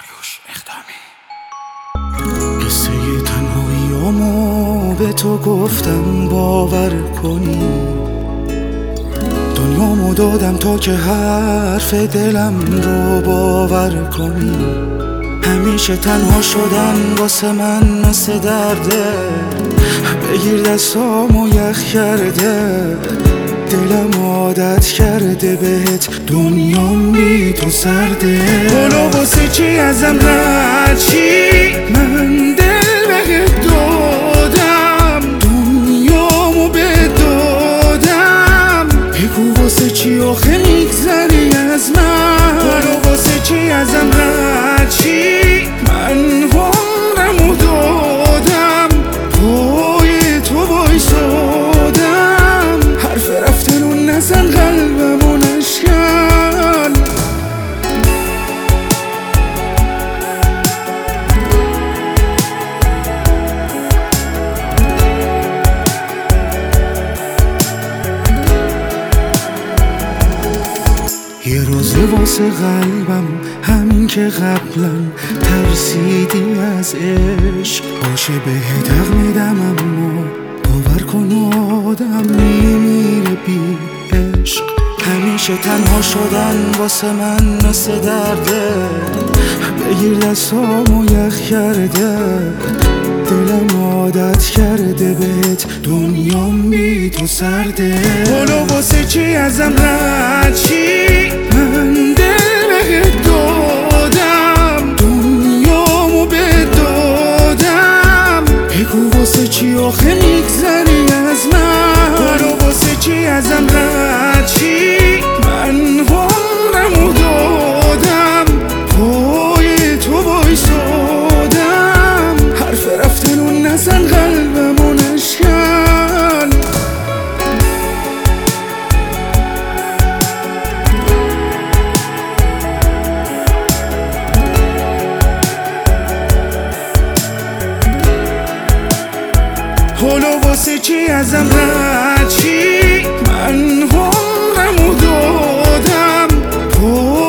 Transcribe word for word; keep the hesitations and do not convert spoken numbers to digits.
داریوش اقدامی. قصه تنهاییامو به تو گفتم باور کنی، دنیامو دادم تا که حرف دلم رو باور کنی. همیشه تنها شدن واسه من مثل درده، بگیر دستامو یخ کرده، دلم عادت کرده بهت، دنیام بی تو سرده. حالا واسه چی ازم رد چی؟ من دل بهت دادم، دنیامو بهت دادم، بگو واسه چی آخه میگذری از من؟ حالا واسه چی ازم رد چی؟ من عمرمو دادم، پای تو وایسادم، حرف رفتن و نزن قلبمو نشکن. یه روزه واسه قلبم همین که قبلا ترسیدی از عشق، باشه بهت حق میدم اما باور کن آدم میمیره بی عشق. همیشه تنها شدن واسه من مثل درده، بگیر دستامو یخ کرده، دلم عادت کرده بهت، دنیام بی تو سرده. حالا واسه چی ازم رد چی؟ من دل بهت دادم، دنیامو بهت دادم، بگو واسه چی آخه میگذری از من؟ حالا واسه چی ازم رد چی؟ من عمرمو دادم، پای تو وایسادم، حرف رفتن و نزن قلبمو نشکن. حالا واسه چی ازم رد چی؟ من عمرمو دادم،